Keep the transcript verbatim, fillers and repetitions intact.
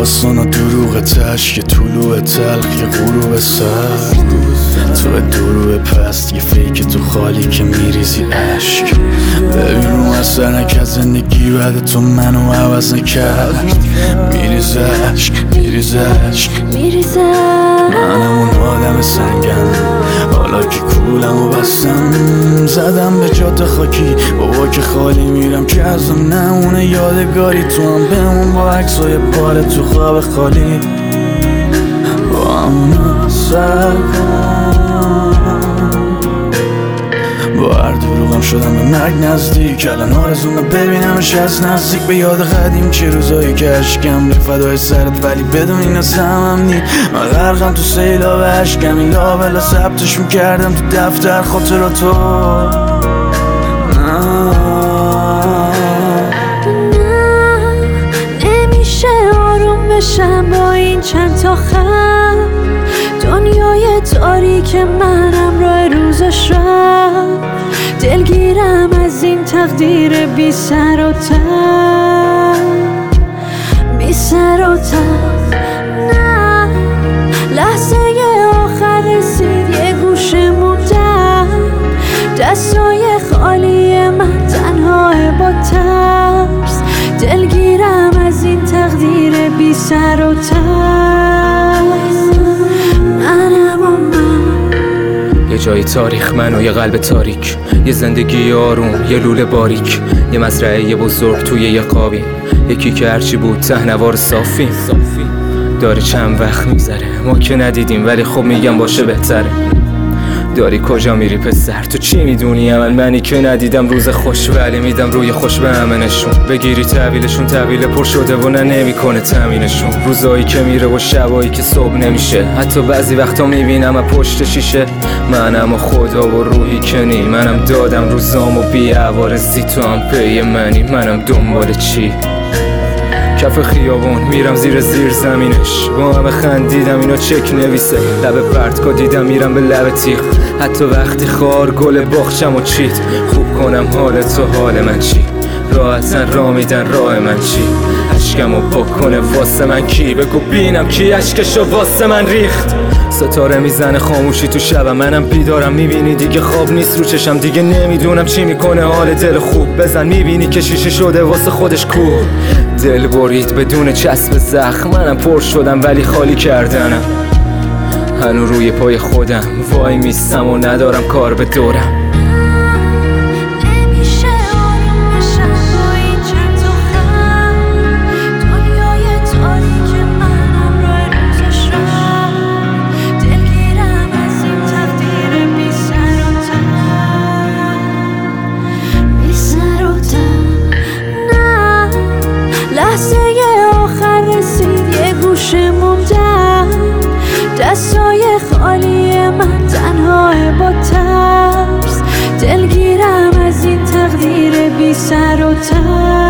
داستان و دروغ تشک طلوع تلخ یه غروب سرد تو دروب پست یه فیک تو خالی که میریزی عشق ببین رو اثرک از زندگی بعد تو منو عوض نکرد میریزه عشق میریزه عشق منم اون آدم سنگم حالا که کولم و بستم زدم به جاده خاکی بابا که خالی میرم که ازم نمونه یادگاری تو هم بمون با عکسای پاره تو خواب خالی با همون سر با هر دروغم شدم به مرگ نزدیک الان آرزومه ببینمش از نزدیک به یاد قدیم چه روزایی که عشقم ریخت فدای سرت ولی بدون این سمم نی من غرقم تو سیلاب عشقم این لابلا ثبتش میکردم تو دفتر خاطراتو نه نمیشه آروم بشم با این چند تا خم دنیای تاریک منم راه روز و شب دلگیرم از این تقدیر بی سر و ته بی سر و ته نه لحظه آخر رسید یه گوشه موندم دستای خالی من تنها با ترس دلگیرم از این تقدیر بی سر و ته منم و من یه جای تاریخ من و یه قلب تاریک یه زندگی آروم یه لوله باریک یه مزرعه بزرگ توی یه قابی یکی که هرچی بود تهنوار صافی داره چند وقت میگذره ما که ندیدیم ولی خب میگم باشه بهتره داری کجا میری پسر تو چی میدونی من منی که ندیدم روز خوش ولی میدم روی خوش به همه نشون بگیری تحویلشون تحویل پر شده و نه نمیکنه تامینشون روزایی که میره و شبایی که صبح نمیشه حتی بعضی وقتا میبینم از پشت شیشه منم و خدا و روحی کنی منم دادم روزام و بی عوارضی تو هم پی منی منم دنبال چی کف خیابون میرم زیر زیر زمینش با همه خندیدم اینا چک نویسه لب پرتکا دیدم میرم به لب تیغ حتی وقتی خار گل باخچم و چید خوب کنم حال تو حال من چی راحتن را میدن راه من چی عشقمو بکنه واسه من کی بگو بینم کی عشقشو واسه من ریخت ستاره میزنه خاموشی تو شبم منم بیدارم میبینی دیگه خواب نیست رو چشم دیگه نمیدونم چی میکنه حال دل خوب بزن میبینی که شیشه شده واسه خودش کو دل برید بدون چسب زخم منم پر شدم ولی خالی کردنم هنو روی پای خودم وای میستم و ندارم کار به دورم لحظه آخر رسید یه گوشه موندم دستای خالی من تنها با ترس دلگیرم از این تقدیر بی سر و ته